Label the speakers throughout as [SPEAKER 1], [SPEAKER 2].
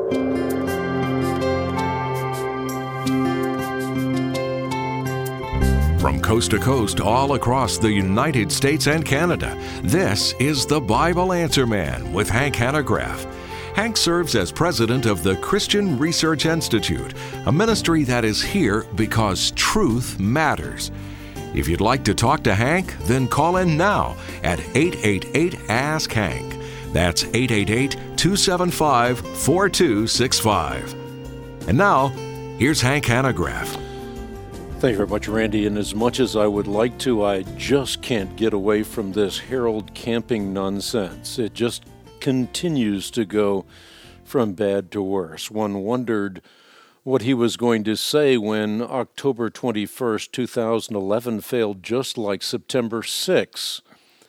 [SPEAKER 1] From coast to coast, all across the United States and Canada, this is the Bible Answer Man with Hank Hanegraaff. Hank serves as president of the Christian Research Institute, a ministry that is here because truth matters. If you'd like to talk to Hank, then call in now at 888-ASK-HANK. That's 888-275-4265. And now, here's Hank Hanegraaff.
[SPEAKER 2] Thank you very much, Randy. And as much as I would like to, I just can't get away from this Harold Camping nonsense. It just continues to go from bad to worse. One wondered what he was going to say when October 21st, 2011 failed just like September 6,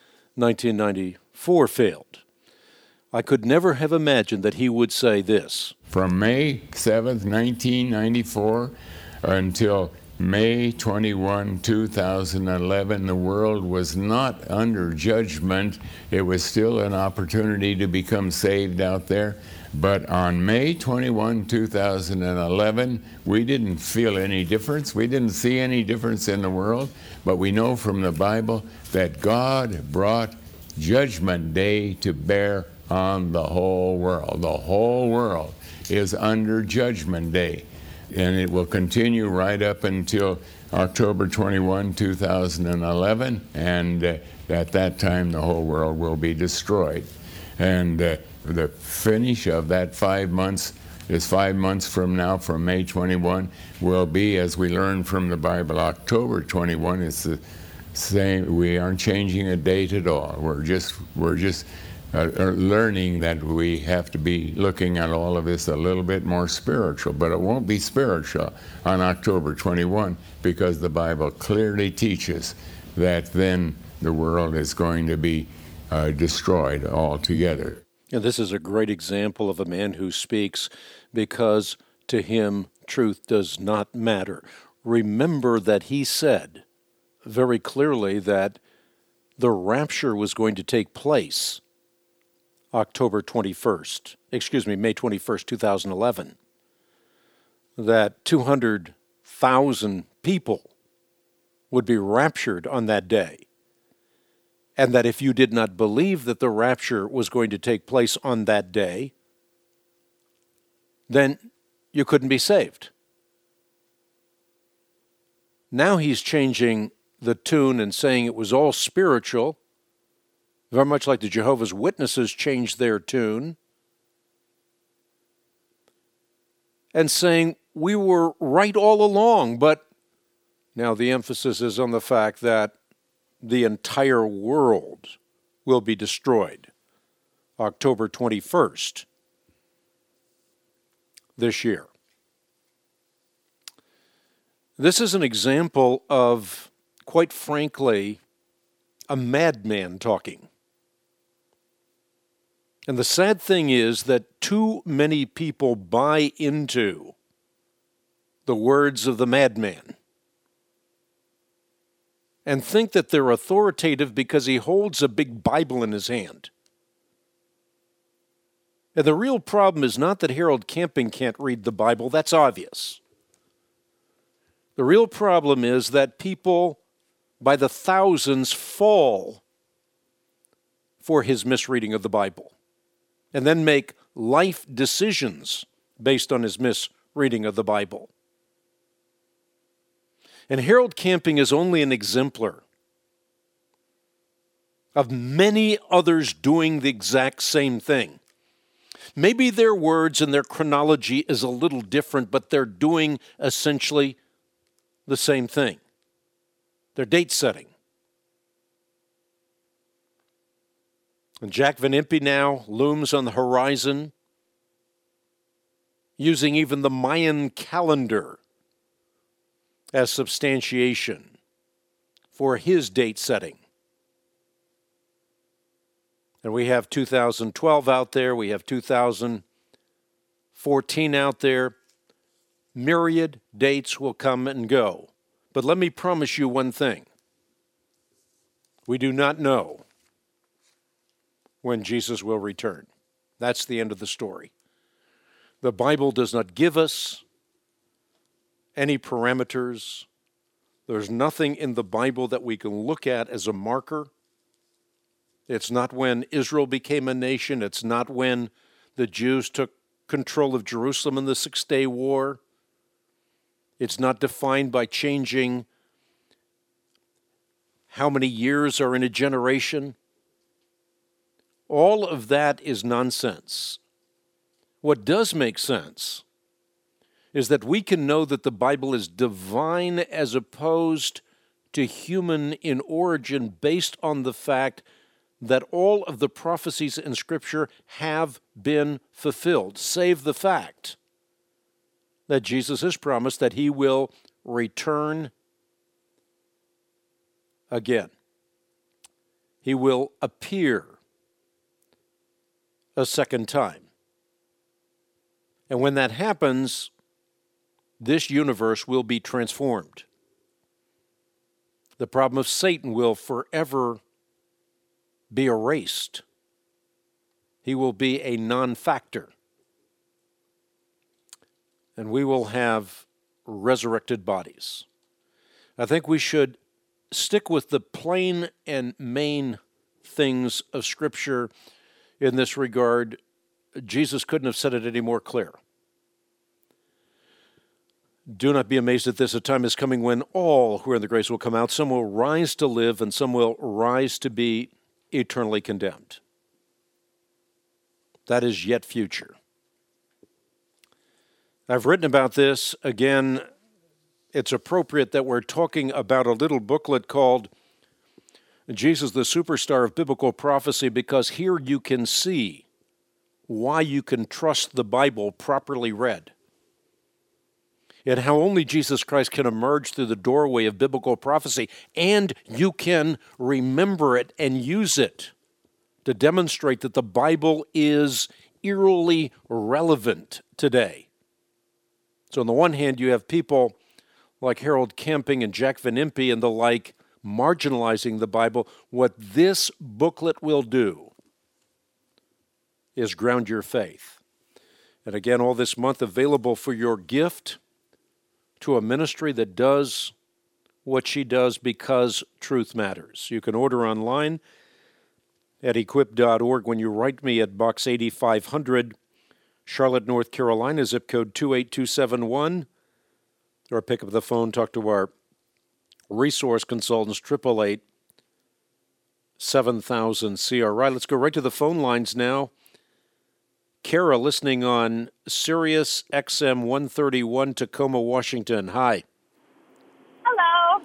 [SPEAKER 2] 1994 failed. I could never have imagined that he would say this.
[SPEAKER 3] From May 7th, 1994 until May 21, 2011, the world was not under judgment. It was still an opportunity to become saved out there. But on May 21, 2011, we didn't feel any difference. We didn't see any difference in the world. But we know from the Bible that God brought Judgment Day to bear on the whole world. The whole world is under Judgment Day. And it will continue right up until October 21, 2011, and at that time the whole world will be destroyed. And the finish of that 5 months is 5 months from now, from May 21, will be, as we learn from the Bible, October 21. It's the same. We aren't changing a date at all. We're just learning that we have to be looking at all of this a little bit more spiritual, but it won't be spiritual on October 21 because the Bible clearly teaches that then the world is going to be destroyed altogether.
[SPEAKER 2] And this is a great example of a man who speaks because to him truth does not matter. Remember that he said very clearly that the rapture was going to take place May 21st, 2011, that 200,000 people would be raptured on that day, and that if you did not believe that the rapture was going to take place on that day, then you couldn't be saved. Now he's changing the tune and saying it was all spiritual, very much like the Jehovah's Witnesses changed their tune, and saying we were right all along, but now the emphasis is on the fact that the entire world will be destroyed October 21st this year. This is an example of, quite frankly, a madman talking. And the sad thing is that too many people buy into the words of the madman and think that they're authoritative because he holds a big Bible in his hand. And the real problem is not that Harold Camping can't read the Bible, that's obvious. The real problem is that people by the thousands fall for his misreading of the Bible and then make life decisions based on his misreading of the Bible. And Harold Camping is only an exemplar of many others doing the exact same thing. Maybe their words and their chronology is a little different, but they're doing essentially the same thing. They're date setting. And Jack Van Impe now looms on the horizon, using even the Mayan calendar as substantiation for his date setting. And we have 2012 out there, we have 2014 out there. Myriad dates will come and go. But let me promise you one thing. We do not know when Jesus will return. That's the end of the story. The Bible does not give us any parameters. There's nothing in the Bible that we can look at as a marker. It's not when Israel became a nation. It's not when the Jews took control of Jerusalem in the Six-Day War. It's not defined by changing how many years are in a generation. All of that is nonsense. What does make sense is that we can know that the Bible is divine as opposed to human in origin based on the fact that all of the prophecies in Scripture have been fulfilled, save the fact that Jesus has promised that he will return again. He will appear a second time. And when that happens, this universe will be transformed. The problem of Satan will forever be erased. He will be a non-factor. And we will have resurrected bodies. I think we should stick with the plain and main things of Scripture in this regard. Jesus couldn't have said it any more clear. Do not be amazed at this. A time is coming when all who are in the grace will come out. Some will rise to live, and some will rise to be eternally condemned. That is yet future. I've written about this. Again, it's appropriate that we're talking about a little booklet called Jesus, the Superstar of Biblical Prophecy, because here you can see why you can trust the Bible properly read, and how only Jesus Christ can emerge through the doorway of biblical prophecy, and you can remember it and use it to demonstrate that the Bible is eerily relevant today. So on the one hand, you have people like Harold Camping and Jack Van Impe and the like marginalizing the Bible. What this booklet will do is ground your faith. And again, all this month available for your gift to a ministry that does what she does because truth matters. You can order online at equip.org. When you write me at Box 8500, Charlotte, North Carolina, zip code 28271, or pick up the phone, talk to our resource consultants, 888-7000-CRI. Let's go right to the phone lines now. Kara, listening on Sirius XM 131, Tacoma, Washington. Hi.
[SPEAKER 4] Hello.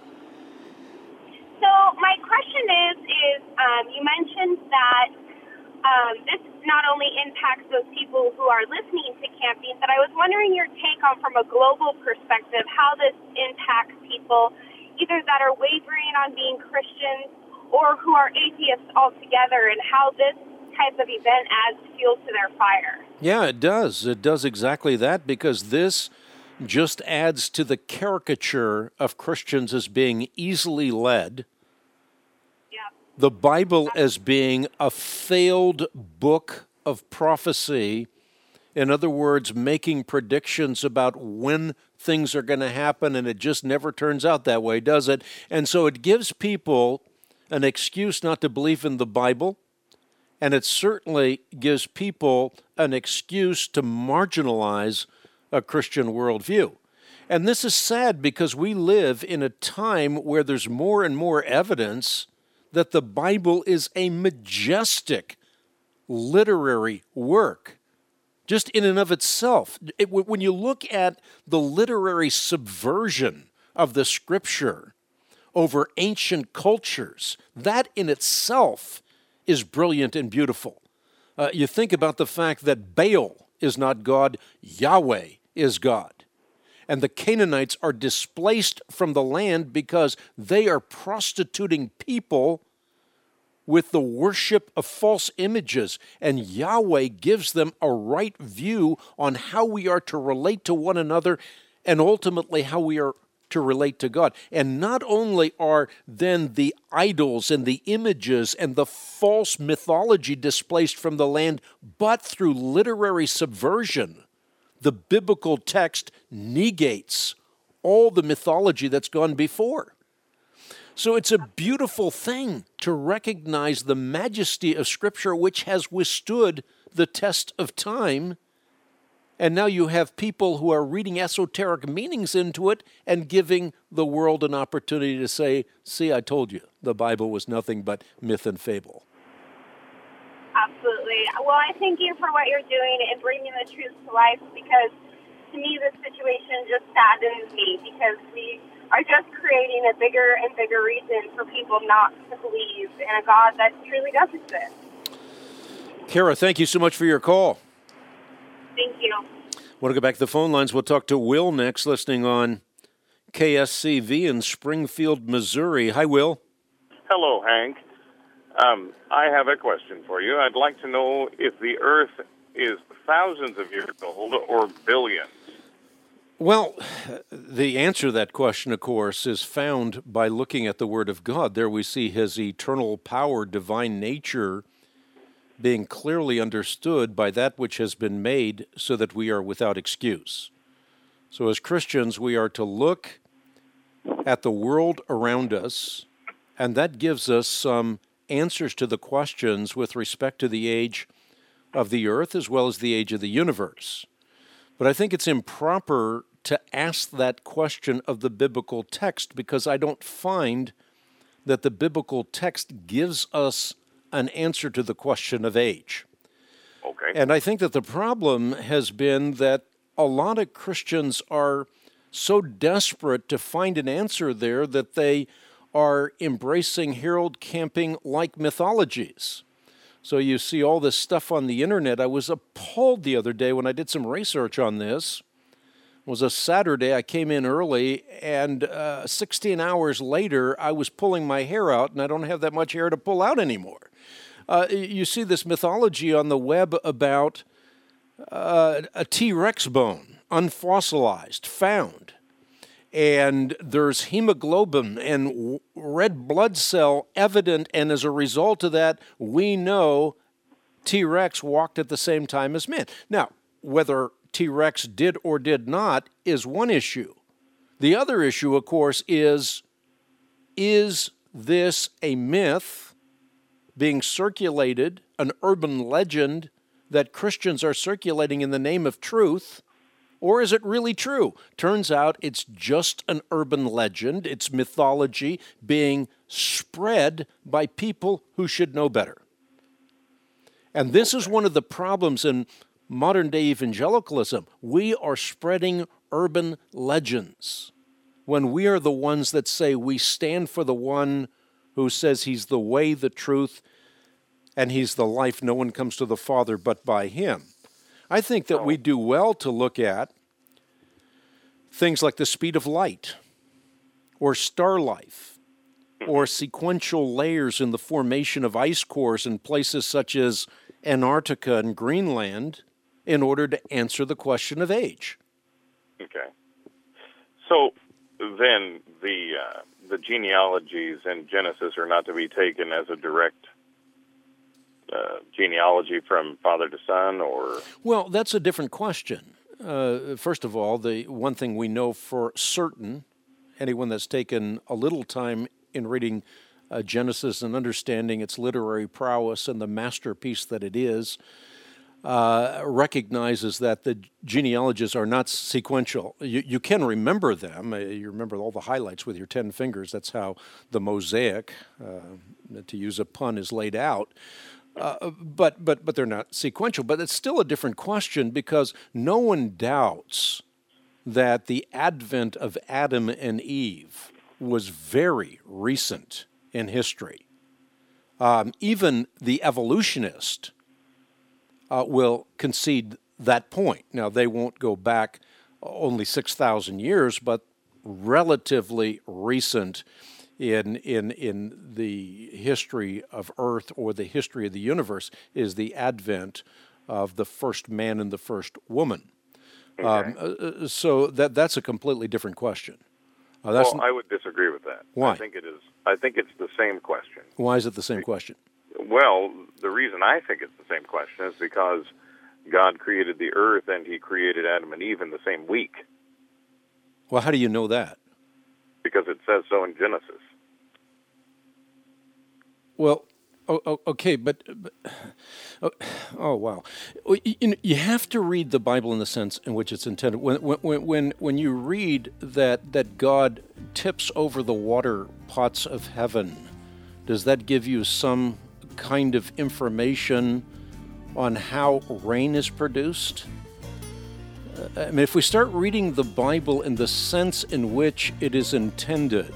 [SPEAKER 4] So my question is you mentioned that this not only impacts those people who are listening to camping, but I was wondering your take on, from a global perspective, how this impacts people either that are wavering on being Christians or who are atheists altogether, and how this type of event adds fuel to their fire.
[SPEAKER 2] Yeah, it does. It does exactly that, because this just adds to the caricature of Christians as being easily led, the Bible as being a failed book of prophecy. In other words, making predictions about when things are going to happen, and it just never turns out that way, does it? And so it gives people an excuse not to believe in the Bible, and it certainly gives people an excuse to marginalize a Christian worldview. And this is sad, because we live in a time where there's more and more evidence that the Bible is a majestic literary work, just in and of itself. When you look at the literary subversion of the Scripture over ancient cultures, that in itself is brilliant and beautiful. You think about the fact that Baal is not God, Yahweh is God. And the Canaanites are displaced from the land because they are prostituting people with the worship of false images. And Yahweh gives them a right view on how we are to relate to one another, and ultimately how we are to relate to God. And not only are then the idols and the images and the false mythology displaced from the land, but through literary subversion, the biblical text negates all the mythology that's gone before. So it's a beautiful thing to recognize the majesty of Scripture, which has withstood the test of time. And now you have people who are reading esoteric meanings into it and giving the world an opportunity to say, see, I told you, the Bible was nothing but myth and fable.
[SPEAKER 4] Absolutely. Well, I thank you for what you're doing and bringing the truth to life, because to me this situation just saddens me, because we are just creating a bigger and bigger reason for people not to believe in a God that truly does exist.
[SPEAKER 2] Kara, thank you so much for your call.
[SPEAKER 4] Thank you.
[SPEAKER 2] I want to go back to the phone lines. We'll talk to Will next, listening on KSCV in Springfield, Missouri. Hi, Will.
[SPEAKER 5] Hello, Hank. I have a question for you. I'd like to know if the Earth is thousands of years old or billions.
[SPEAKER 2] Well, the answer to that question, of course, is found by looking at the Word of God. There we see His eternal power, divine nature, being clearly understood by that which has been made, so that we are without excuse. So as Christians, we are to look at the world around us, and that gives us some answers to the questions with respect to the age of the earth as well as the age of the universe. But I think it's improper to ask that question of the biblical text, because I don't find that the biblical text gives us an answer to the question of age.
[SPEAKER 5] Okay.
[SPEAKER 2] And I think that the problem has been that a lot of Christians are so desperate to find an answer there that they are embracing Harold Camping-like mythologies. So you see all this stuff on the internet. I was appalled the other day when I did some research on this. It was a Saturday. I came in early, and 16 hours later, I was pulling my hair out, and I don't have that much hair to pull out anymore. You see this mythology on the web about a T-Rex bone, unfossilized, found. And there's hemoglobin and red blood cell evident, and as a result of that, we know T-Rex walked at the same time as man. Now, whether T-Rex did or did not is one issue. The other issue, of course, is this a myth being circulated, an urban legend that Christians are circulating in the name of truth, or is it really true? Turns out it's just an urban legend. It's mythology being spread by people who should know better. And this is one of the problems in modern-day evangelicalism. We are spreading urban legends when we are the ones that say we stand for the one who says He's the way, the truth, and He's the life. No one comes to the Father but by Him. I think that we do well to look at things like the speed of light, or star life, or sequential layers in the formation of ice cores in places such as Antarctica and Greenland in order to answer the question of age.
[SPEAKER 5] Okay. So then the genealogies in Genesis are not to be taken as a direct genealogy from father to son, or? Well,
[SPEAKER 2] that's a different question. First of all, the one thing we know for certain, anyone that's taken a little time in reading Genesis and understanding its literary prowess and the masterpiece that it is, recognizes that the genealogies are not sequential. You can remember them. You remember all the highlights with your 10 fingers. That's how the mosaic, to use a pun, is laid out. But they're not sequential. But it's still a different question, because no one doubts that the advent of Adam and Eve was very recent in history. Even the evolutionist will concede that point. Now, they won't go back only 6,000 years, but relatively recent in the history of Earth, or the history of the universe, is the advent of the first man and the first woman. Okay. So that's a completely different question.
[SPEAKER 5] Well, I would disagree with that.
[SPEAKER 2] Why?
[SPEAKER 5] I think it's the same question.
[SPEAKER 2] Why is it the same question?
[SPEAKER 5] Well, the reason I think it's the same question is because God created the earth and he created Adam and Eve in the same week.
[SPEAKER 2] Well, how do you know that?
[SPEAKER 5] Because it says so in Genesis.
[SPEAKER 2] Well, okay, but oh wow, you have to read the Bible in the sense in which it's intended. When you read that God tips over the water pots of heaven, does that give you some kind of information on how rain is produced? I mean, if we start reading the Bible in the sense in which it is intended,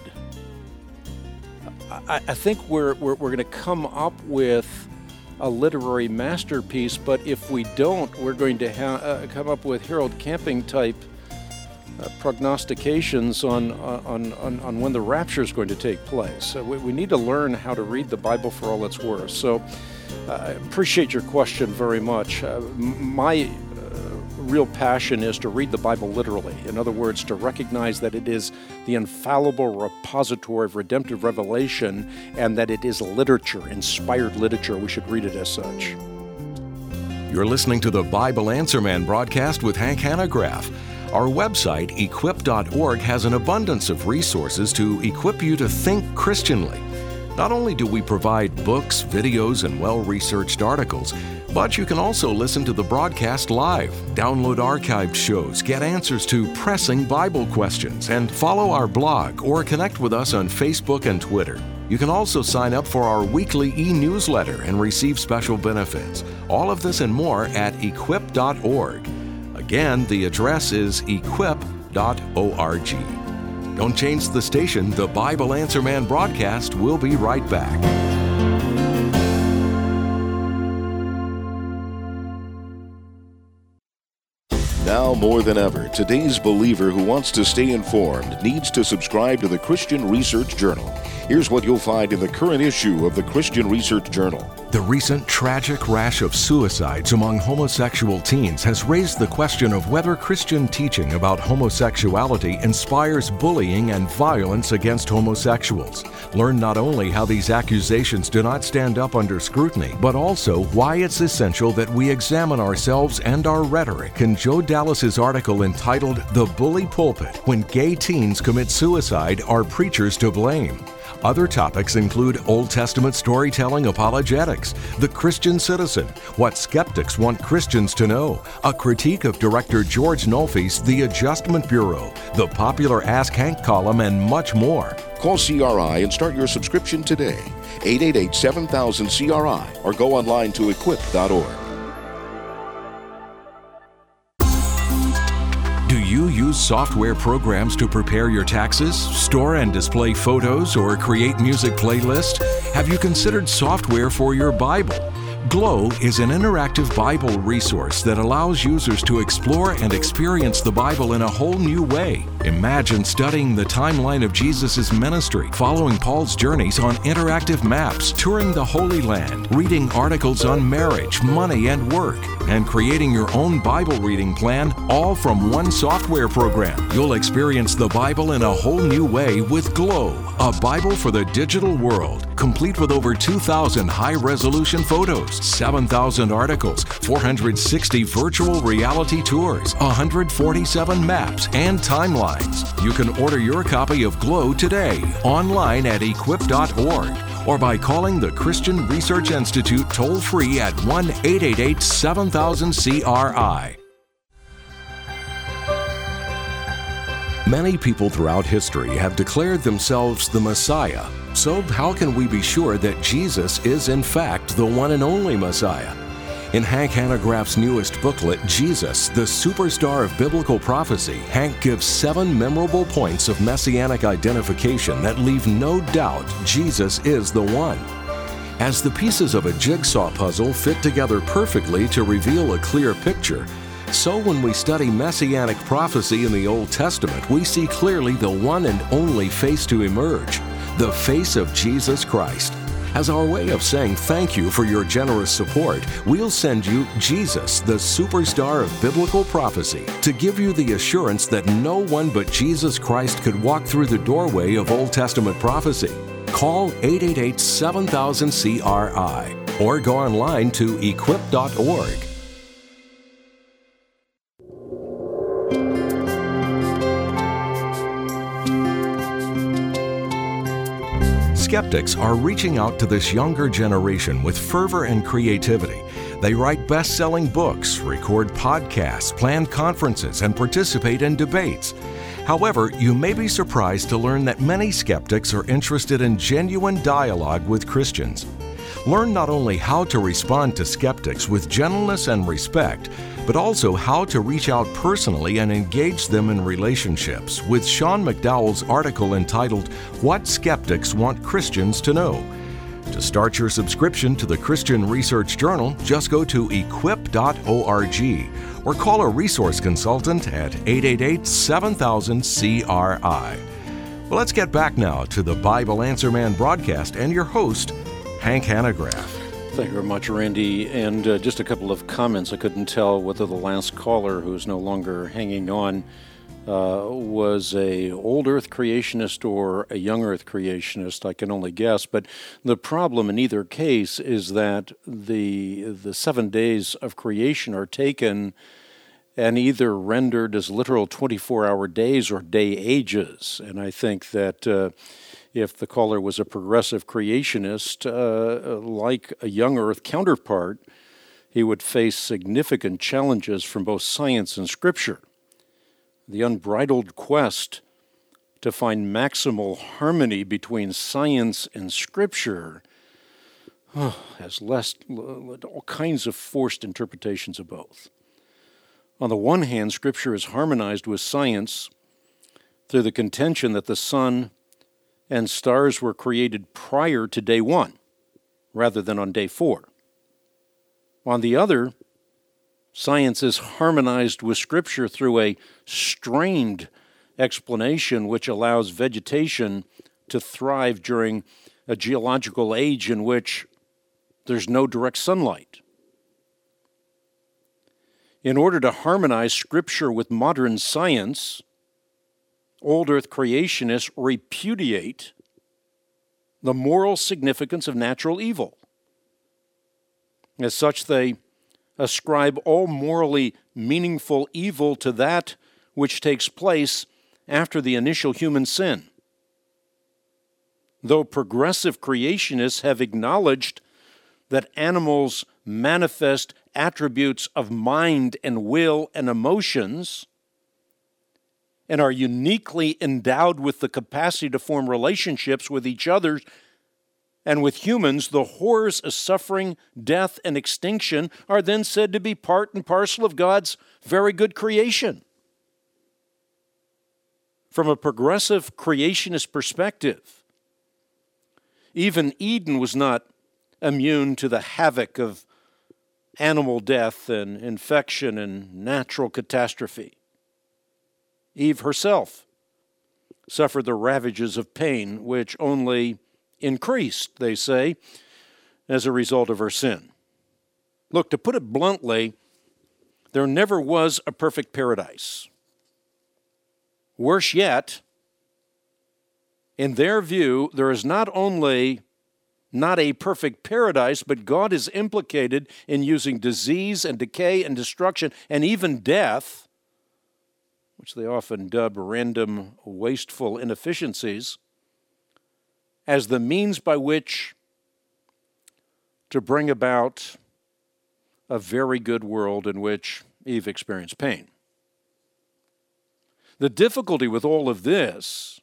[SPEAKER 2] I think we're going to come up with a literary masterpiece. But if we don't, we're going to come up with Harold Camping type prognostications on when the rapture is going to take place. We need to learn how to read the Bible for all it's worth. So I appreciate your question very much. My real passion is to read the Bible literally. In other words, to recognize that it is the infallible repository of redemptive revelation and that it is literature, inspired literature. We should read it as such.
[SPEAKER 1] You're listening to the Bible Answer Man broadcast with Hank Hanegraaff. Our website, equip.org, has an abundance of resources to equip you to think Christianly. Not only do we provide books, videos, and well-researched articles, but you can also listen to the broadcast live, download archived shows, get answers to pressing Bible questions, and follow our blog or connect with us on Facebook and Twitter. You can also sign up for our weekly e-newsletter and receive special benefits. All of this and more at equip.org. Again, the address is equip.org. Don't change the station. The Bible Answer Man broadcast will be right back.
[SPEAKER 6] Now more than ever, today's believer who wants to stay informed needs to subscribe to the Christian Research Journal. Here's what you'll find in the current issue of the Christian Research Journal.
[SPEAKER 1] The recent tragic rash of suicides among homosexual teens has raised the question of whether Christian teaching about homosexuality inspires bullying and violence against homosexuals. Learn not only how these accusations do not stand up under scrutiny, but also why it's essential that we examine ourselves and our rhetoric in Joe Dallas's article entitled "The Bully Pulpit: When Gay Teens Commit Suicide, Are Preachers to Blame?" Other topics include Old Testament storytelling apologetics, the Christian citizen, what skeptics want Christians to know, a critique of director George Nolfi's The Adjustment Bureau, the popular Ask Hank column, and much more.
[SPEAKER 6] Call CRI and start your subscription today. 888-7000-CRI or go online to equip.org.
[SPEAKER 1] Do you use software programs to prepare your taxes, store and display photos, or create music playlists? Have you considered software for your Bible? Glow is an interactive Bible resource that allows users to explore and experience the Bible in a whole new way. Imagine studying the timeline of Jesus' ministry, following Paul's journeys on interactive maps, touring the Holy Land, reading articles on marriage, money, and work, and creating your own Bible reading plan, all from one software program. You'll experience the Bible in a whole new way with Glow, a Bible for the digital world, complete with over 2,000 high-resolution photos, 7,000 articles, 460 virtual reality tours, 147 maps, and timelines. You can order your copy of Glow today, online at equip.org, or by calling the Christian Research Institute toll-free at 1-888-7000-CRI. Many people throughout history have declared themselves the Messiah. So how can we be sure that Jesus is in fact the one and only Messiah? In Hank Hanegraaff's newest booklet, Jesus, the Superstar of Biblical Prophecy, Hank gives 7 memorable points of messianic identification that leave no doubt Jesus is the one. As the pieces of a jigsaw puzzle fit together perfectly to reveal a clear picture, so when we study messianic prophecy in the Old Testament, we see clearly the one and only face to emerge, the face of Jesus Christ. As our way of saying thank you for your generous support, we'll send you Jesus, the Superstar of Biblical Prophecy, to give you the assurance that no one but Jesus Christ could walk through the doorway of Old Testament prophecy. Call 888-7000-CRI or go online to equip.org. Skeptics are reaching out to this younger generation with fervor and creativity. They write best-selling books, record podcasts, plan conferences, and participate in debates. However, you may be surprised to learn that many skeptics are interested in genuine dialogue with Christians. Learn not only how to respond to skeptics with gentleness and respect, but also how to reach out personally and engage them in relationships with Sean McDowell's article entitled, "What Skeptics Want Christians to Know." To start your subscription to the Christian Research Journal, just go to equip.org or call a resource consultant at 888-7000-CRI. Well, let's get back now to the Bible Answer Man broadcast and your host, Hank Hanegraaff.
[SPEAKER 2] Thank you very much, Randy. And just a couple of comments. I couldn't tell whether the last caller, who is no longer hanging on, was a old Earth creationist or a young Earth creationist. I can only guess. But the problem in either case is that the 7 days of creation are taken and either rendered as literal 24-hour days or day ages. And I think that if the caller was a progressive creationist, like a young Earth counterpart, he would face significant challenges from both science and Scripture. The unbridled quest to find maximal harmony between science and Scripture has led all kinds of forced interpretations of both. On the one hand, Scripture is harmonized with science through the contention that the sun and stars were created prior to day 1, rather than on day 4. On the other, science is harmonized with Scripture through a strained explanation which allows vegetation to thrive during a geological age in which there's no direct sunlight. In order to harmonize Scripture with modern science, old Earth creationists repudiate the moral significance of natural evil. As such, they ascribe all morally meaningful evil to that which takes place after the initial human sin. Though progressive creationists have acknowledged that animals manifest attributes of mind and will and emotions, and are uniquely endowed with the capacity to form relationships with each other and with humans, the horrors of suffering, death, and extinction are then said to be part and parcel of God's very good creation. From a progressive creationist perspective, even Eden was not immune to the havoc of animal death and infection and natural catastrophe. Eve herself suffered the ravages of pain, which only increased, they say, as a result of her sin. Look, to put it bluntly, there never was a perfect paradise. Worse yet, in their view, there is not only not a perfect paradise, but God is implicated in using disease and decay and destruction and even death, which they often dub random, wasteful inefficiencies, as the means by which to bring about a very good world in which Eve experienced pain. The difficulty with all of this,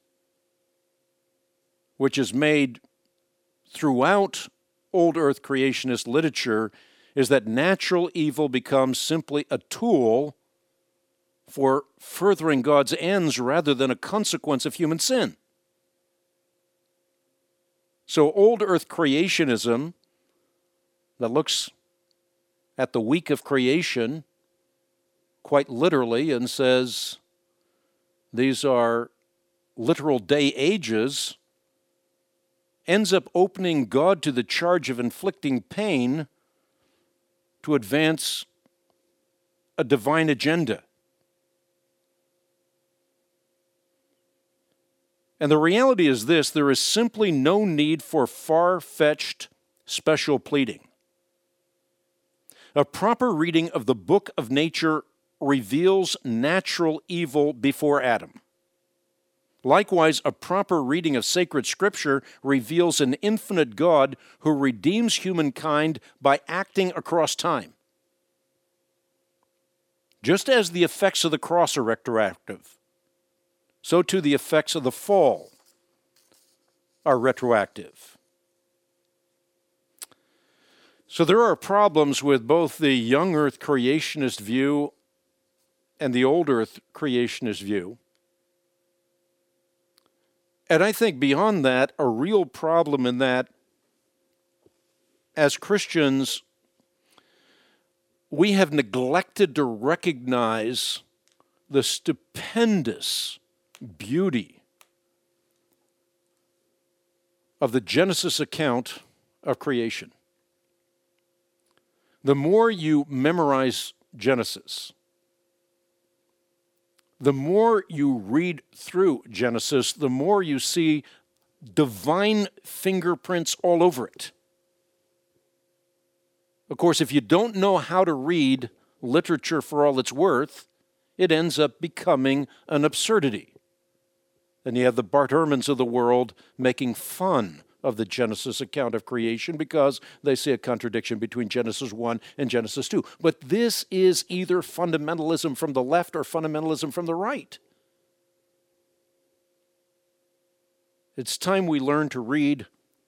[SPEAKER 2] which is made throughout old Earth creationist literature, is that natural evil becomes simply a tool for furthering God's ends rather than a consequence of human sin. So old Earth creationism that looks at the week of creation quite literally and says these are literal day ages ends up opening God to the charge of inflicting pain to advance a divine agenda. And the reality is this: there is simply no need for far-fetched special pleading. A proper reading of the book of nature reveals natural evil before Adam. Likewise, a proper reading of sacred Scripture reveals an infinite God who redeems humankind by acting across time. Just as the effects of the cross are retroactive, so too the effects of the fall are retroactive. So there are problems with both the young earth creationist view and the old earth creationist view. And I think beyond that, a real problem in that, as Christians, we have neglected to recognize the stupendous beauty of the Genesis account of creation. The more you memorize Genesis, the more you read through Genesis, the more you see divine fingerprints all over it. Of course, if you don't know how to read literature for all it's worth, it ends up becoming an absurdity. And you have the Bart Ehrmans of the world making fun of the Genesis account of creation because they see a contradiction between Genesis 1 and Genesis 2. But this is either fundamentalism from the left or fundamentalism from the right. It's time we learn to read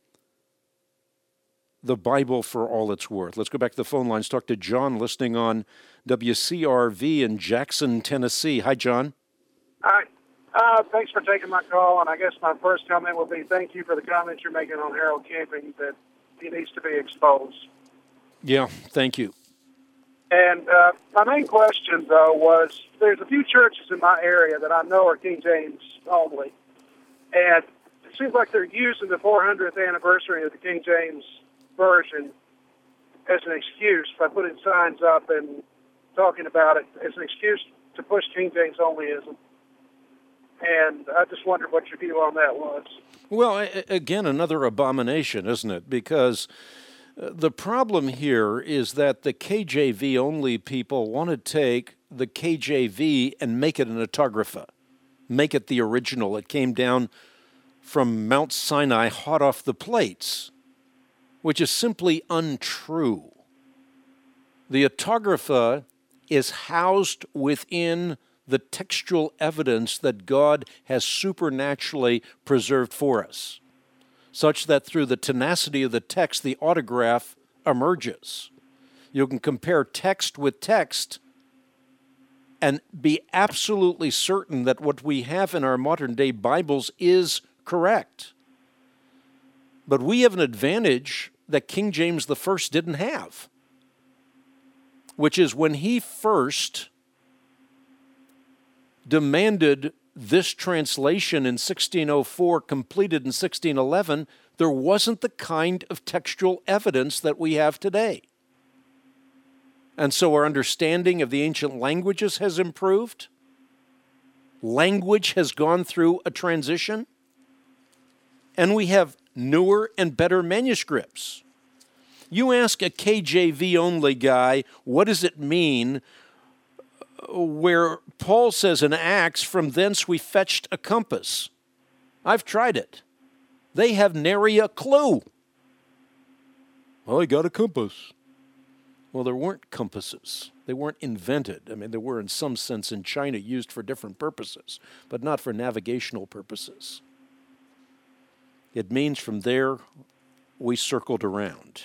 [SPEAKER 2] the Bible for all it's worth. Let's go back to the phone lines, talk to John listening on WCRV in Jackson, Tennessee. Hi, John.
[SPEAKER 7] Hi. Thanks for taking my call, and I guess my first comment will be thank you for the comments you're making on Harold Camping, that he needs to be exposed.
[SPEAKER 2] Yeah, thank you.
[SPEAKER 7] And my main question, though, was there's a few churches in my area that I know are King James only, and it seems like they're using the 400th anniversary of the King James Version as an excuse by putting signs up and talking about it as an excuse to push King James onlyism. And I just wondered what your view on that was.
[SPEAKER 2] Well, again, another abomination, isn't it? Because the problem here is that the KJV only people want to take the KJV and make it an autographa, make it the original. It came down from Mount Sinai hot off the plates, which is simply untrue. The autographa is housed within the textual evidence that God has supernaturally preserved for us, such that through the tenacity of the text, the autograph emerges. You can compare text with text and be absolutely certain that what we have in our modern-day Bibles is correct. But we have an advantage that King James I didn't have, which is when he first demanded this translation in 1604, completed in 1611, there wasn't the kind of textual evidence that we have today. And so our understanding of the ancient languages has improved. Language has gone through a transition. And we have newer and better manuscripts. You ask a KJV only guy, what does it mean where Paul says in Acts, from thence we fetched a compass? I've tried it. They have nary a clue. Well, he got a compass. Well, there weren't compasses. They weren't invented. I mean, they were in some sense in China used for different purposes, but not for navigational purposes. It means from there we circled around.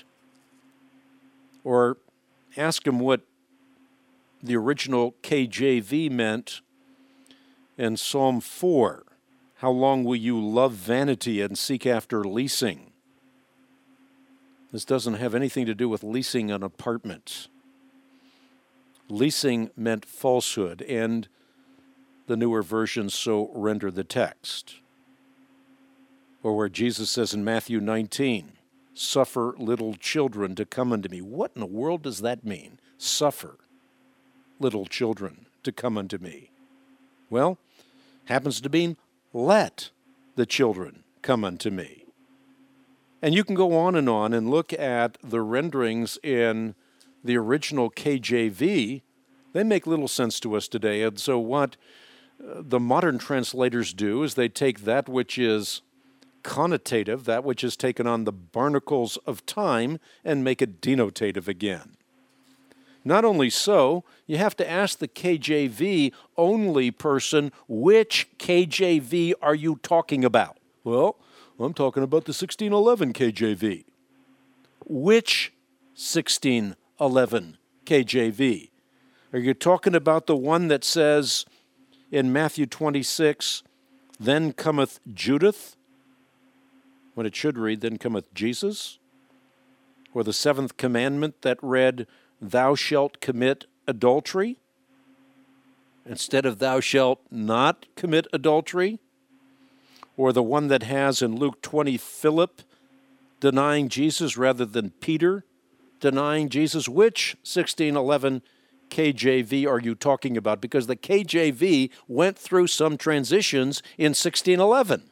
[SPEAKER 2] Or ask him what the original KJV meant in Psalm 4. How long will you love vanity and seek after leasing? This doesn't have anything to do with leasing an apartment. Leasing meant falsehood, and the newer versions so render the text. Or where Jesus says in Matthew 19, suffer little children to come unto me. What in the world does that mean? Suffer little children to come unto me. Well, happens to mean let the children come unto me. And you can go on and look at the renderings in the original KJV. They make little sense to us today. And so what the modern translators do is they take that which is connotative, that which has taken on the barnacles of time, and make it denotative again. Not only so, you have to ask the KJV only person, which KJV are you talking about? Well, I'm talking about the 1611 KJV. Which 1611 KJV? Are you talking about the one that says in Matthew 26, then cometh Judith, when it should read, then cometh Jesus? Or the seventh commandment that read, thou shalt commit adultery, instead of thou shalt not commit adultery? Or the one that has in Luke 20, Philip denying Jesus rather than Peter denying Jesus? Which 1611 KJV are you talking about? Because the KJV went through some transitions in 1611.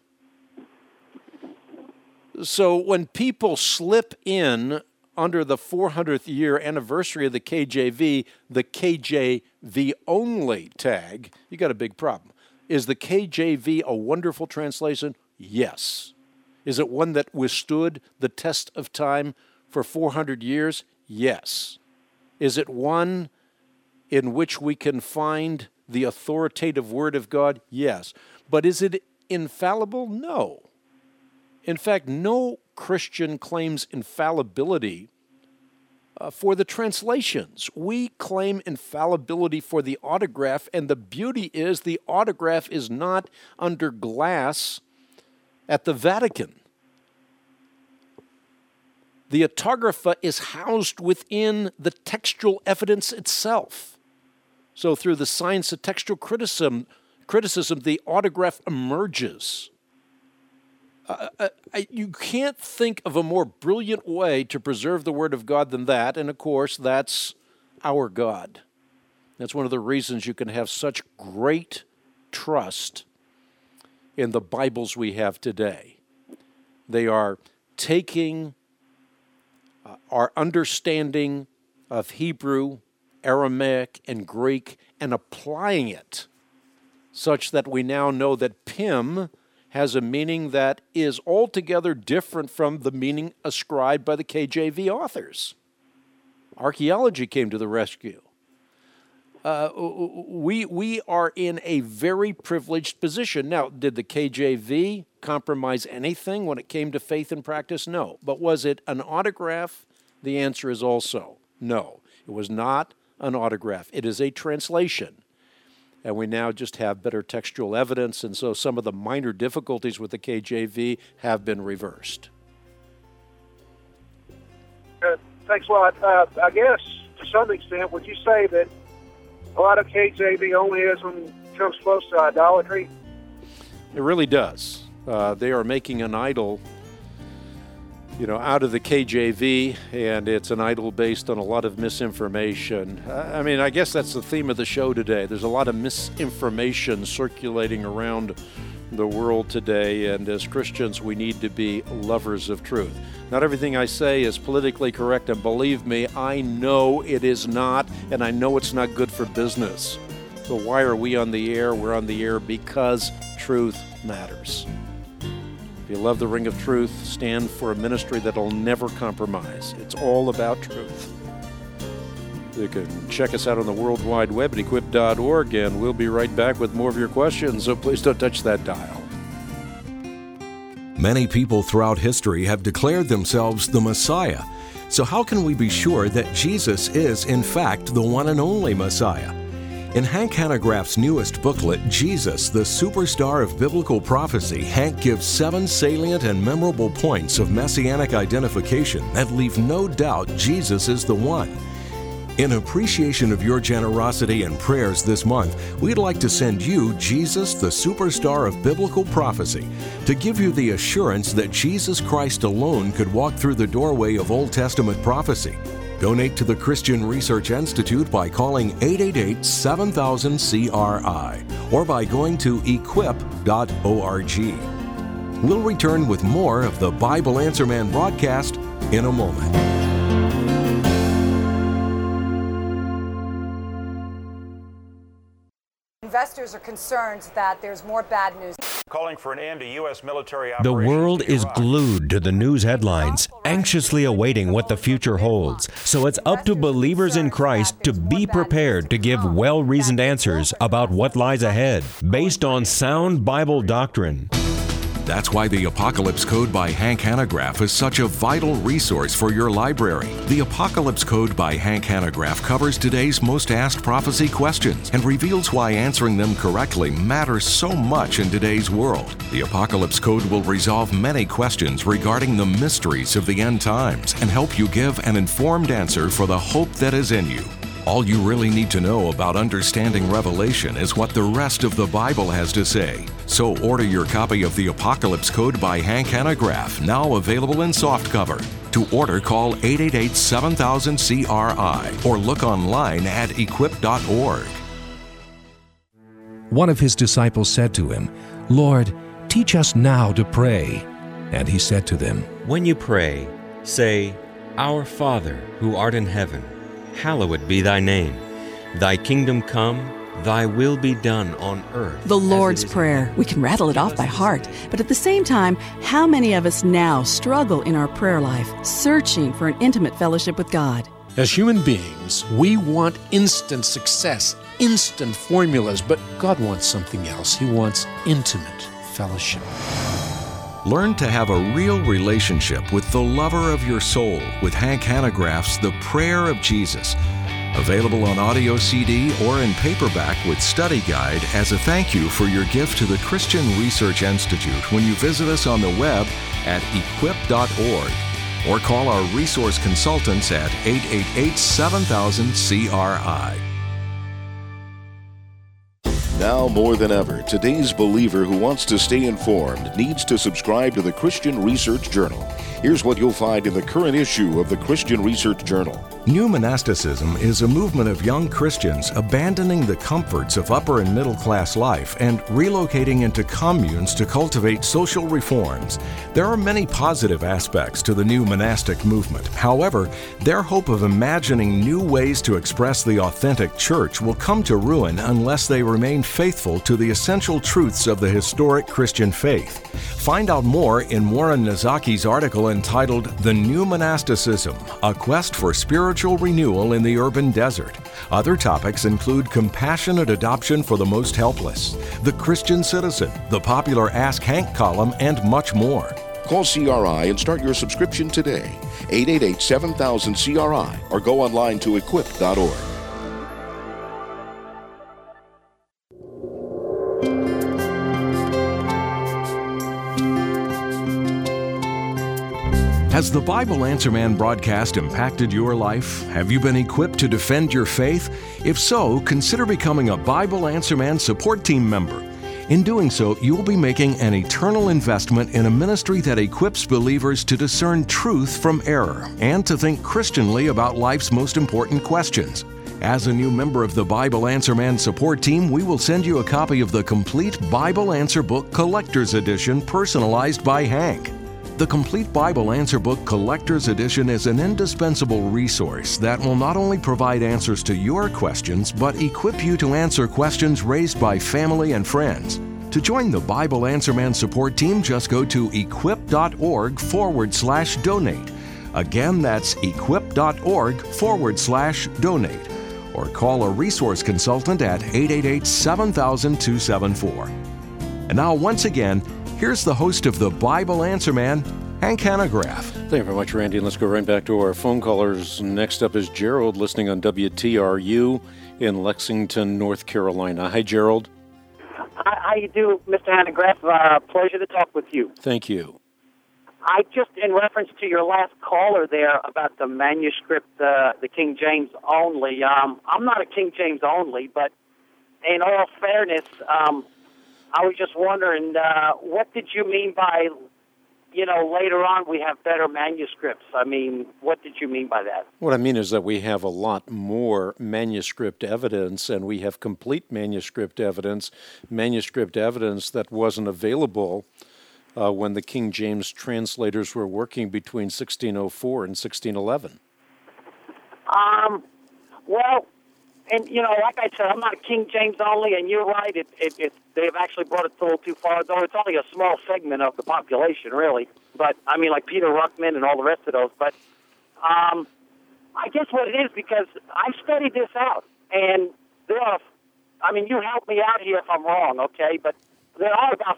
[SPEAKER 2] So when people slip in under the 400th year anniversary of the KJV only tag, you got a big problem. Is the KJV a wonderful translation? Yes. Is it one that withstood the test of time for 400 years? Yes. Is it one in which we can find the authoritative Word of God? Yes. But is it infallible? No. In fact, no Christian claims infallibility for the translations. We claim infallibility for the autograph, and the beauty is the autograph is not under glass at the Vatican. The autographa is housed within the textual evidence itself. So through the science of textual criticism, the autograph emerges. You can't think of a more brilliant way to preserve the Word of God than that, and of course, that's our God. That's one of the reasons you can have such great trust in the Bibles we have today. They are taking our understanding of Hebrew, Aramaic, and Greek and applying it such that we now know that Pim has a meaning that is altogether different from the meaning ascribed by the KJV authors. Archaeology came to the rescue. We are in a very privileged position. Now, did the KJV compromise anything when it came to faith and practice? No. But was it an autograph? The answer is also no. It was not an autograph. It is a translation. And we now just have better textual evidence, and so some of the minor difficulties with the KJV have been reversed.
[SPEAKER 7] Thanks a lot. I guess, to some extent, would you say that a lot of KJV onlyism comes close to idolatry?
[SPEAKER 2] It really does. They are making an idol, out of the KJV, and it's an idol based on a lot of misinformation. I guess that's the theme of the show today. There's a lot of misinformation circulating around the world today, and as Christians, we need to be lovers of truth. Not everything I say is politically correct, and believe me, I know it is not, and I know it's not good for business. So why are we on the air? We're on the air because truth matters. If you love the Ring of Truth, stand for a ministry that'll never compromise. It's all about truth. You can check us out on the World Wide Web at equip.org, and we'll be right back with more of your questions, so please don't touch that dial.
[SPEAKER 1] Many people throughout history have declared themselves the Messiah. So how can we be sure that Jesus is, in fact, the one and only Messiah? In Hank Hanegraaff's newest booklet, Jesus, the Superstar of Biblical Prophecy, Hank gives 7 salient and memorable points of messianic identification that leave no doubt Jesus is the one. In appreciation of your generosity and prayers this month, we'd like to send you Jesus, the Superstar of Biblical Prophecy, to give you the assurance that Jesus Christ alone could walk through the doorway of Old Testament prophecy. Donate to the Christian Research Institute by calling 888-7000-CRI or by going to equip.org. We'll return with more of the Bible Answer Man broadcast in a moment.
[SPEAKER 8] Investors are concerned that there's more bad news.
[SPEAKER 9] Calling for an end to U.S. military
[SPEAKER 10] The
[SPEAKER 9] operations.
[SPEAKER 10] world is
[SPEAKER 9] Iraq.
[SPEAKER 10] glued to the news headlines, anxiously awaiting what the future holds. So it's up to believers in Christ to be prepared to give well-reasoned answers about what lies ahead, based on sound Bible doctrine.
[SPEAKER 1] That's why the Apocalypse Code by Hank Hanegraaff is such a vital resource for your library. The Apocalypse Code by Hank Hanegraaff covers today's most asked prophecy questions and reveals why answering them correctly matters so much in today's world. The Apocalypse Code will resolve many questions regarding the mysteries of the end times and help you give an informed answer for the hope that is in you. All you really need to know about understanding Revelation is what the rest of the Bible has to say. So order your copy of the Apocalypse Code by Hank Hanegraaff, now available in softcover. To order, call 888-7000-CRI or look online at equip.org.
[SPEAKER 11] One of his disciples said to him, "Lord, teach us now to pray." And he said to them,
[SPEAKER 12] "When you pray, say, 'Our Father, who art in heaven, hallowed be thy name. Thy kingdom come, thy will be done on earth."
[SPEAKER 13] The Lord's Prayer. We can rattle it off by heart. But at the same time, how many of us now struggle in our prayer life, searching for an intimate fellowship with God?
[SPEAKER 14] As human beings, we want instant success, instant formulas, but God wants something else. He wants intimate fellowship.
[SPEAKER 1] Learn to have a real relationship with the lover of your soul with Hank Hanegraaff's The Prayer of Jesus. Available on audio CD or in paperback with study guide as a thank you for your gift to the Christian Research Institute when you visit us on the web at equip.org or call our resource consultants at 888-7000-CRI.
[SPEAKER 6] Now more than ever, today's believer who wants to stay informed needs to subscribe to the Christian Research Journal. Here's what you'll find in the current issue of the Christian Research Journal.
[SPEAKER 1] New monasticism is a movement of young Christians abandoning the comforts of upper and middle class life and relocating into communes to cultivate social reforms. There are many positive aspects to the new monastic movement. However, their hope of imagining new ways to express the authentic church will come to ruin unless they remain faithful to the essential truths of the historic Christian faith. Find out more in Warren Nazaki's article entitled The New Monasticism, A Quest for Spiritual Renewal in the Urban Desert. Other topics include compassionate adoption for the most helpless, the Christian citizen, the popular Ask Hank column, and much more.
[SPEAKER 6] Call CRI and start your subscription today. 888-7000-CRI or go online to equip.org.
[SPEAKER 1] Has the Bible Answer Man broadcast impacted your life? Have you been equipped to defend your faith? If so, consider becoming a Bible Answer Man support team member. In doing so, you'll be making an eternal investment in a ministry that equips believers to discern truth from error and to think Christianly about life's most important questions. As a new member of the Bible Answer Man support team, we will send you a copy of the complete Bible Answer Book Collector's Edition personalized by Hank. The Complete Bible Answer Book Collector's Edition is an indispensable resource that will not only provide answers to your questions, but equip you to answer questions raised by family and friends. To join the Bible Answer Man support team, just go to equip.org/donate. Again, that's equip.org/donate. Or call a resource consultant at 888-7000-274. And now, once again, here's the host of the Bible Answer Man, Hank Hanegraaff.
[SPEAKER 2] Thank you very much, Randy. And let's go right back to our phone callers. Next up is Gerald, listening on WTRU in Lexington, North Carolina. Hi, Gerald.
[SPEAKER 15] How you do, Mr. Hanegraaff? Pleasure to talk with you.
[SPEAKER 2] Thank you.
[SPEAKER 15] I just, in reference to your last caller there about the manuscript, the King James only, I'm not a King James only, but in all fairness, I was just wondering, what did you mean by, later on we have better manuscripts? I mean, what did you mean by that?
[SPEAKER 2] What I mean is that we have a lot more manuscript evidence, and we have complete manuscript evidence that wasn't available when the King James translators were working between 1604 and 1611.
[SPEAKER 15] Well, And, like I said, I'm not a King James only, and you're right. They've actually brought it a little too far, though it's only a small segment of the population, really. But, I mean, like Peter Ruckman and all the rest of those. But I guess what it is, because I've studied this out, and there are, you help me out here if I'm wrong, okay? But there are about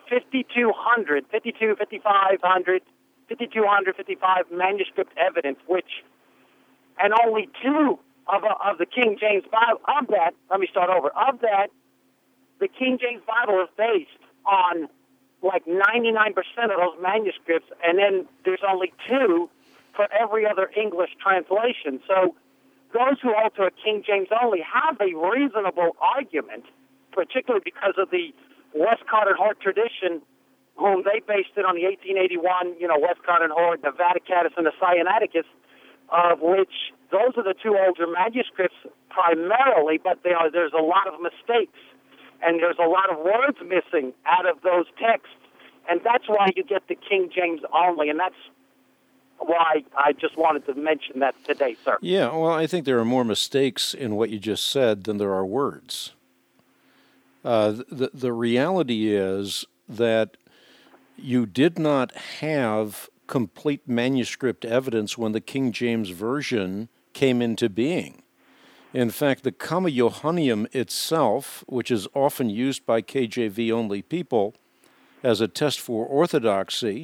[SPEAKER 15] 5,255 manuscript evidence, and only two of the King James Bible, of that, the King James Bible is based on like 99% of those manuscripts, and then there's only two for every other English translation. So those who hold to a King James only have a reasonable argument, particularly because of the Westcott and Hort tradition, whom they based it on the 1881, Westcott and Hort, the Vaticanus and the Sinaiticus, of which those are the two older manuscripts primarily, but there's a lot of mistakes, and there's a lot of words missing out of those texts, and that's why you get the King James only, and that's why I just wanted to mention that today, sir.
[SPEAKER 2] Yeah, well, I think there are more mistakes in what you just said than there are words. The reality is that you did not have complete manuscript evidence when the King James Version came into being. In fact, the Comma Johanneum itself, which is often used by KJV-only people as a test for orthodoxy,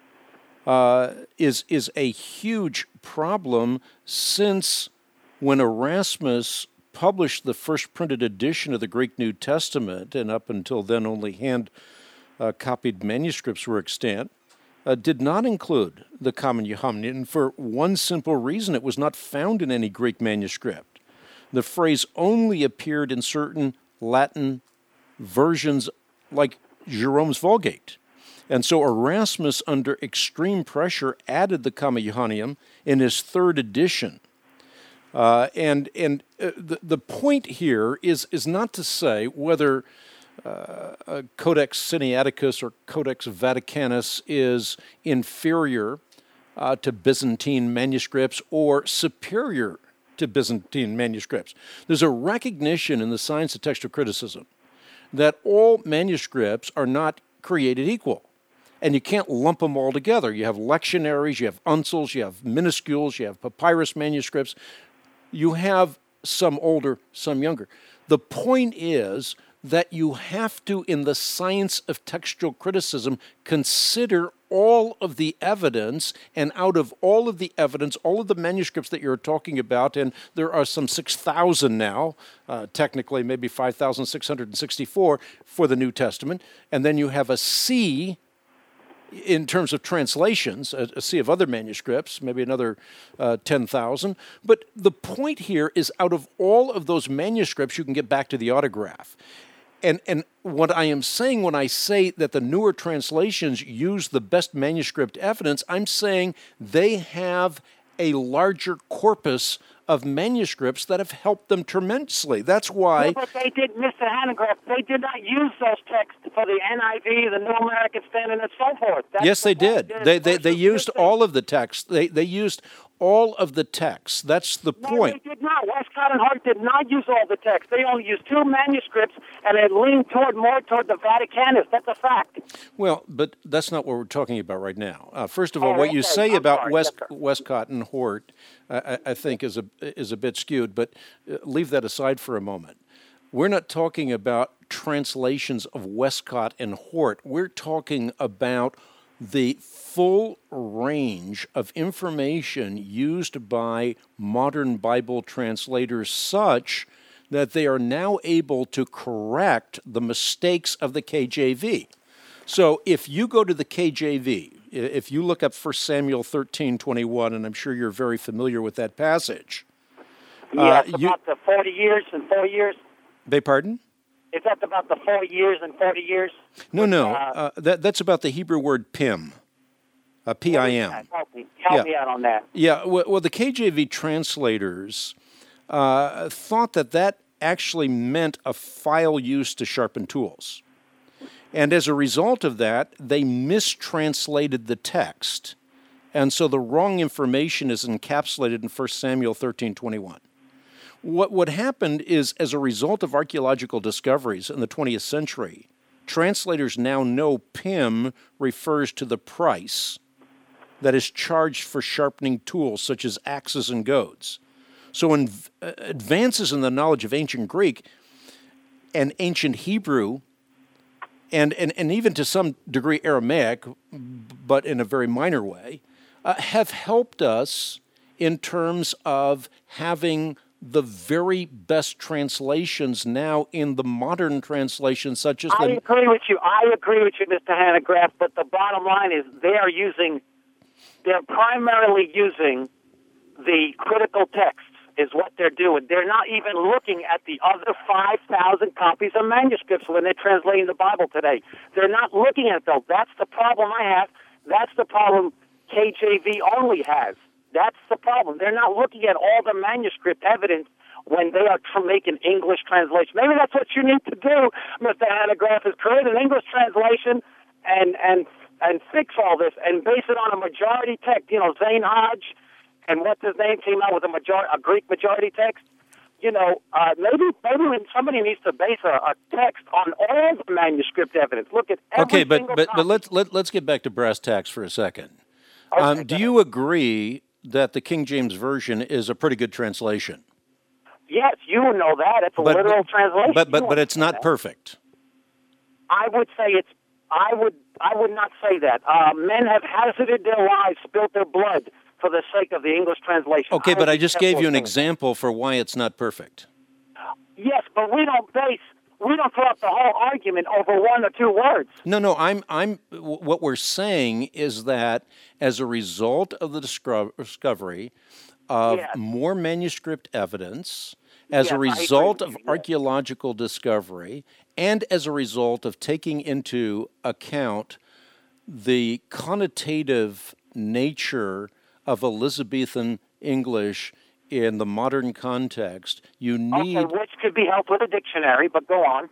[SPEAKER 2] is a huge problem, since when Erasmus published the first printed edition of the Greek New Testament, and up until then only hand-copied manuscripts were extant, did not include the Comma Johanneum for one simple reason: it was not found in any Greek manuscript. The phrase only appeared in certain Latin versions like Jerome's Vulgate. And so Erasmus, under extreme pressure, added the Comma Johanneum in his third edition. The point here is not to say whether Codex Sinaiticus or Codex Vaticanus is inferior to Byzantine manuscripts or superior to Byzantine manuscripts. There's a recognition in the science of textual criticism that all manuscripts are not created equal, and you can't lump them all together. You have lectionaries, you have uncials, you have minuscules, you have papyrus manuscripts. You have some older, some younger. The point is that you have to, in the science of textual criticism, consider all of the evidence, and out of all of the evidence, all of the manuscripts that you're talking about, and there are some 6,000 now, technically maybe 5,664 for the New Testament, and then you have a sea in terms of translations, a sea of other manuscripts, maybe another 10,000. But the point here is, out of all of those manuscripts, you can get back to the autograph. And what I am saying when I say that the newer translations use the best manuscript evidence, I'm saying they have a larger corpus of manuscripts that have helped them tremendously. That's why...
[SPEAKER 15] No, but they did, Mr. Hanegraaff, they did not use those texts for the NIV, the New American Standard, and so forth.
[SPEAKER 2] Yes, they did. They used all of the texts. They used all of the texts. That's the point.
[SPEAKER 15] No, they did not. Westcott and Hort did not use all the texts. They only used two manuscripts, and it leaned more toward the Vaticanus. That's a fact.
[SPEAKER 2] Well, but that's not what we're talking about right now. First of all, what you say about Westcott and Hort, I think, is a bit skewed, but leave that aside for a moment. We're not talking about translations of Westcott and Hort. We're talking about the full range of information used by modern Bible translators, such that they are now able to correct the mistakes of the KJV. So if you go to the KJV, if you look up 1 Samuel 13:21, and I'm sure you're very familiar with that passage.
[SPEAKER 15] Yeah, it's about the 40 years and 4 years.
[SPEAKER 2] Beg pardon?
[SPEAKER 15] Is that about the 4 years and 40 years?
[SPEAKER 2] No. That's about the Hebrew word pim, P-I-M.
[SPEAKER 15] Help me out on that.
[SPEAKER 2] Yeah, well, the KJV translators thought that actually meant a file used to sharpen tools. And as a result of that, they mistranslated the text. And so the wrong information is encapsulated in 1 Samuel 13:21. What happened is, as a result of archaeological discoveries in the 20th century, translators now know PIM refers to the price that is charged for sharpening tools such as axes and goads. So advances in the knowledge of ancient Greek and ancient Hebrew and even to some degree Aramaic, but in a very minor way, have helped us in terms of having the very best translations now in the modern translations, such as
[SPEAKER 15] I agree with you. I agree with you, Mr. Hanegraaff, but the bottom line is they're primarily using the critical texts is what they're doing. They're not even looking at the other 5,000 copies of manuscripts when they're translating the Bible today. They're not looking at those. That's the problem I have. That's the problem KJV only has. That's the problem. They're not looking at all the manuscript evidence when they are making English translation. Maybe that's what you need to do, Mr. Hanegraaff, is create an English translation and fix all this and base it on a majority text. You know, Zane Hodge and what's his name came out with a Greek majority text. You know, maybe when somebody needs to base a text on all the manuscript evidence. Look at every single
[SPEAKER 2] but let's get back to brass tacks for a second.
[SPEAKER 15] Okay,
[SPEAKER 2] do you agree that the King James Version is a pretty good translation?
[SPEAKER 15] Yes, you know that. It's a literal translation.
[SPEAKER 2] But it's not perfect.
[SPEAKER 15] I would say it's. I would not say that. Men have hazarded their lives, spilt their blood for the sake of the English translation.
[SPEAKER 2] Okay, but I just gave you an example for why it's not perfect.
[SPEAKER 15] Yes, but we don't throw up the whole argument over one or two words.
[SPEAKER 2] No. What we're saying is that as a result of the discovery of more manuscript evidence, as a result of archaeological discovery, and as a result of taking into account the connotative nature of Elizabethan English in the modern context, you need...
[SPEAKER 15] Okay, which could be helped with a dictionary, but go on.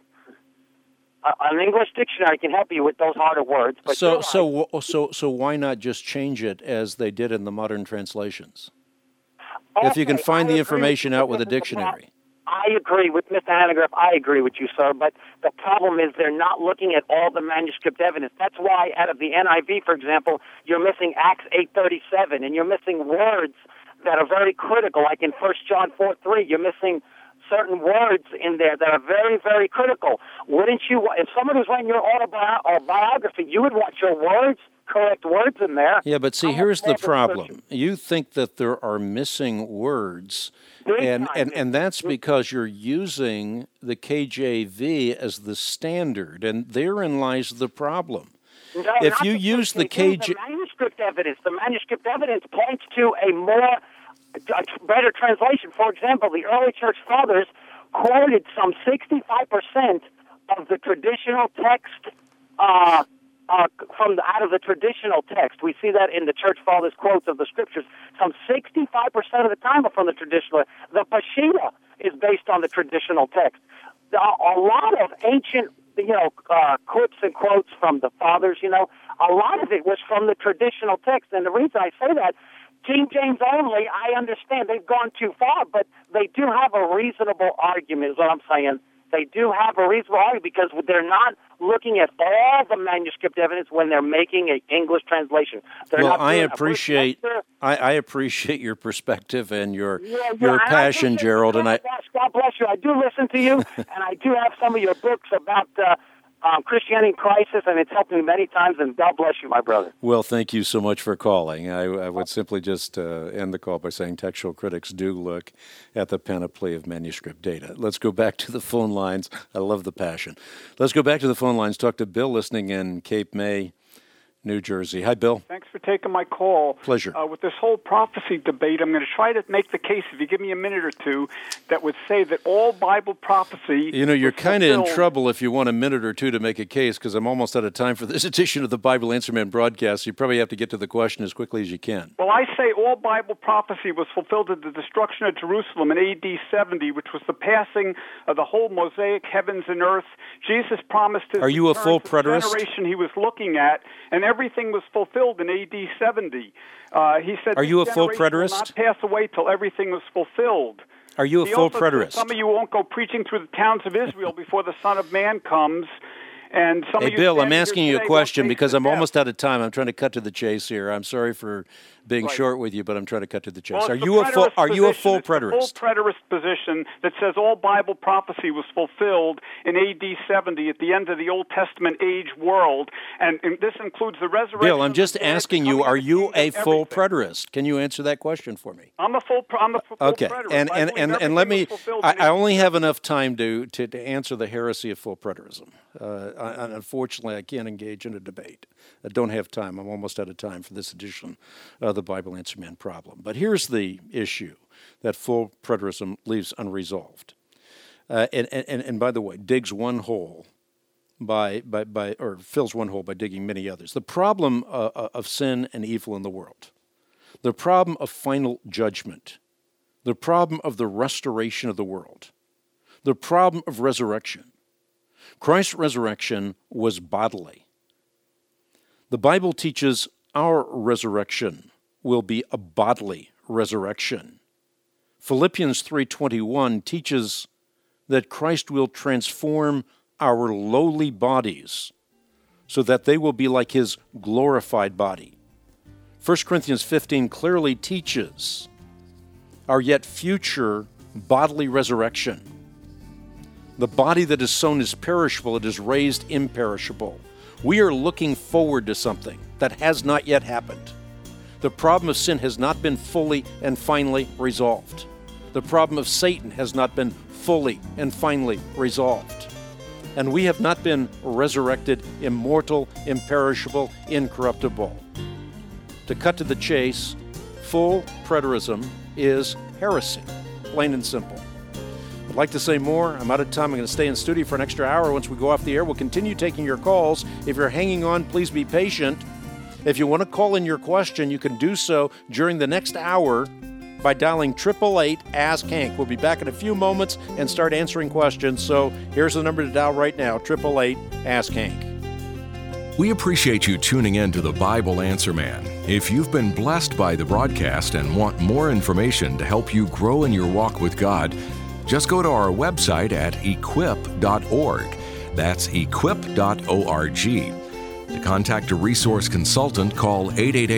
[SPEAKER 15] An English dictionary can help you with those harder words. But
[SPEAKER 2] so why not just change it as they did in the modern translations? Okay, if you can find the information out with a dictionary.
[SPEAKER 15] I agree with Mr. Hanegraaff. I agree with you, sir. But the problem is they're not looking at all the manuscript evidence. That's why out of the NIV, for example, you're missing Acts 8:37, and you're missing words that are very critical, like in 1 John 4:3. You're missing certain words in there that are very, very critical. Wouldn't you, if someone was writing your autobiography, you would want your words, correct words in there.
[SPEAKER 2] Yeah, but see, here's the problem. You think that there are missing words, and that's because you're using the KJV as the standard, and therein lies the problem.
[SPEAKER 15] No,
[SPEAKER 2] if you use the KJV...
[SPEAKER 15] The manuscript evidence points to a better translation. For example, the early church fathers quoted some 65% of the traditional text out of the traditional text. We see that in the church fathers' quotes of the scriptures. Some 65% of the time are from the traditional. The Peshitta is based on the traditional text. A lot of ancient, clips and quotes from the fathers, a lot of it was from the traditional text. And the reason I say that, King James only, I understand they've gone too far, but they do have a reasonable argument, is what I'm saying. They do have a reasonable argument because they're not looking at all the manuscript evidence when they're making an English translation.
[SPEAKER 2] I appreciate your perspective and your passion, Gerald.
[SPEAKER 15] God bless you. I do listen to you, and I do have some of your books about Christianity in Crisis, and it's helped me many times, and God bless you, my brother.
[SPEAKER 2] Well, thank you so much for calling. I would simply just end the call by saying textual critics do look at the panoply of manuscript data. Let's go back to the phone lines. I love the passion. Let's go back to the phone lines, talk to Bill listening in Cape May, New Jersey. Hi, Bill.
[SPEAKER 16] Thanks for taking my call.
[SPEAKER 2] Pleasure.
[SPEAKER 16] With this whole prophecy debate, I'm going to try to make the case, if you give me a minute or two, that would say that all Bible prophecy...
[SPEAKER 2] you're kind of in trouble if you want a minute or two to make a case, because I'm almost out of time for this edition of the Bible Answer Man broadcast. You probably have to get to the question as quickly as you can.
[SPEAKER 16] Well, I say all Bible prophecy was fulfilled at the destruction of Jerusalem in A.D. 70, which was the passing of the whole Mosaic heavens and earth. Jesus promised his
[SPEAKER 2] Are you a full
[SPEAKER 16] return to the
[SPEAKER 2] preterist?
[SPEAKER 16] generation he was looking at, and everything was fulfilled in A.D. 70. He said,
[SPEAKER 2] Are you a full
[SPEAKER 16] "This generation
[SPEAKER 2] preterist?
[SPEAKER 16] will not pass away till everything was fulfilled."
[SPEAKER 2] Are you a
[SPEAKER 16] He
[SPEAKER 2] full
[SPEAKER 16] also
[SPEAKER 2] preterist?
[SPEAKER 16] says some of you won't go preaching through the towns of Israel before the Son of Man comes. And some
[SPEAKER 2] Hey,
[SPEAKER 16] of you
[SPEAKER 2] Bill, I'm
[SPEAKER 16] standing here
[SPEAKER 2] asking you a
[SPEAKER 16] today
[SPEAKER 2] question
[SPEAKER 16] won't face
[SPEAKER 2] because
[SPEAKER 16] the
[SPEAKER 2] I'm
[SPEAKER 16] death.
[SPEAKER 2] almost out of time. I'm trying to cut to the chase here. I'm sorry for being short with you, but I'm trying to cut to the chase.
[SPEAKER 16] Well,
[SPEAKER 2] Are
[SPEAKER 16] it's
[SPEAKER 2] you
[SPEAKER 16] the
[SPEAKER 2] a full?
[SPEAKER 16] preterist
[SPEAKER 2] Are you a
[SPEAKER 16] position.
[SPEAKER 2] full
[SPEAKER 16] It's the
[SPEAKER 2] preterist?
[SPEAKER 16] full preterist position that says all Bible prophecy was fulfilled in A.D. 70 at the end of the Old Testament age world, and this includes the resurrection.
[SPEAKER 2] Bill, I'm just
[SPEAKER 16] of the dead,
[SPEAKER 2] asking you: are you a full preterist? Can you answer that question for me?
[SPEAKER 16] I'm a full
[SPEAKER 2] Okay,
[SPEAKER 16] preterist.
[SPEAKER 2] and
[SPEAKER 16] I believe
[SPEAKER 2] let me.
[SPEAKER 16] everything was fulfilled in
[SPEAKER 2] I only have enough time to answer the heresy of full preterism. Unfortunately, I can't engage in a debate. I don't have time. I'm almost out of time for this edition of the Bible Answer Man problem. But here's the issue that full preterism leaves unresolved, and by the way, digs one hole or fills one hole by digging many others. The problem of sin and evil in the world, the problem of final judgment, the problem of the restoration of the world, the problem of resurrection. Christ's resurrection was bodily. The Bible teaches our resurrection will be a bodily resurrection. Philippians 3:21 teaches that Christ will transform our lowly bodies so that they will be like his glorified body. 1 Corinthians 15 clearly teaches our yet future bodily resurrection. The body that is sown is perishable, it is raised imperishable. We are looking forward to something that has not yet happened. The problem of sin has not been fully and finally resolved. The problem of Satan has not been fully and finally resolved. And we have not been resurrected, immortal, imperishable, incorruptible. To cut to the chase, full preterism is heresy, plain and simple. I'd like to say more. I'm out of time. I'm going to stay in studio for an extra hour. Once we go off the air, we'll continue taking your calls. If you're hanging on, please be patient. If you want to call in your question, you can do so during the next hour by dialing 888-ASK-HANK. We'll be back in a few moments and start answering questions. So here's the number to dial right now, 888-ASK-HANK.
[SPEAKER 1] We appreciate you tuning in to the Bible Answer Man. If you've been blessed by the broadcast and want more information to help you grow in your walk with God, just go to our website at equip.org. That's equip.org. To contact a resource consultant, call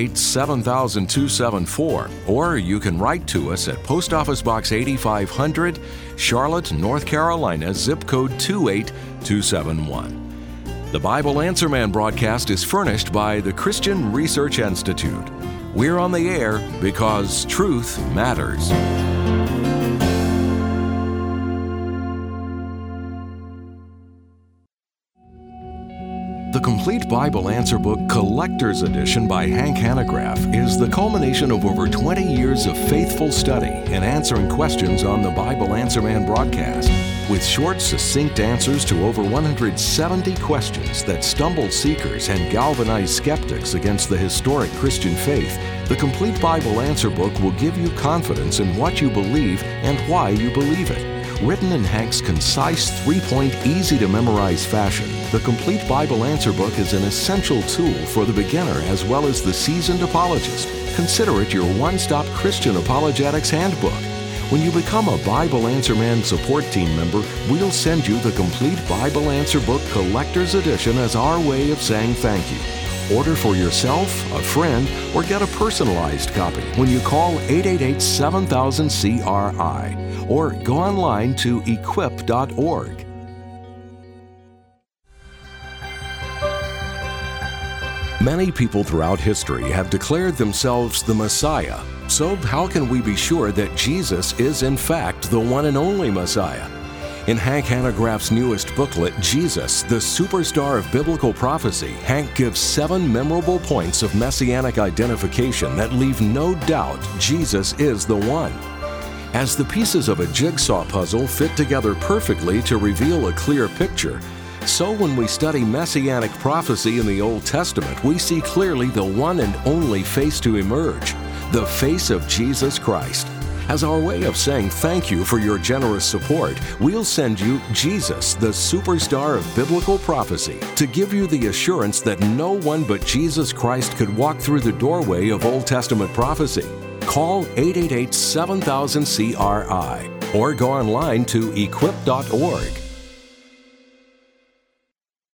[SPEAKER 1] 888-7000-274, or you can write to us at Post Office Box 8500, Charlotte, North Carolina, zip code 28271. The Bible Answer Man broadcast is furnished by the Christian Research Institute. We're on the air because truth matters. The Complete Bible Answer Book Collector's Edition by Hank Hanegraaff is the culmination of over 20 years of faithful study and answering questions on the Bible Answer Man broadcast. With short, succinct answers to over 170 questions that stumbled seekers and galvanized skeptics against the historic Christian faith, the Complete Bible Answer Book will give you confidence in what you believe and why you believe it. Written in Hank's concise, 3-point, easy-to-memorize fashion, the Complete Bible Answer Book is an essential tool for the beginner as well as the seasoned apologist. Consider it your one-stop Christian apologetics handbook. When you become a Bible Answer Man support team member, we'll send you the Complete Bible Answer Book Collector's Edition as our way of saying thank you. Order for yourself, a friend, or get a personalized copy when you call 888-7000-CRI or go online to equip.org. Many people throughout history have declared themselves the Messiah. So how can we be sure that Jesus is in fact the one and only Messiah? In Hank Hanegraaff's newest booklet, Jesus, the Superstar of Biblical Prophecy, Hank gives 7 memorable points of messianic identification that leave no doubt Jesus is the one. As the pieces of a jigsaw puzzle fit together perfectly to reveal a clear picture, so when we study messianic prophecy in the Old Testament, we see clearly the one and only face to emerge, the face of Jesus Christ. As our way of saying thank you for your generous support, we'll send you Jesus, the Superstar of Biblical Prophecy, to give you the assurance that no one but Jesus Christ could walk through the doorway of Old Testament prophecy. Call 888-7000-CRI or go online to equip.org.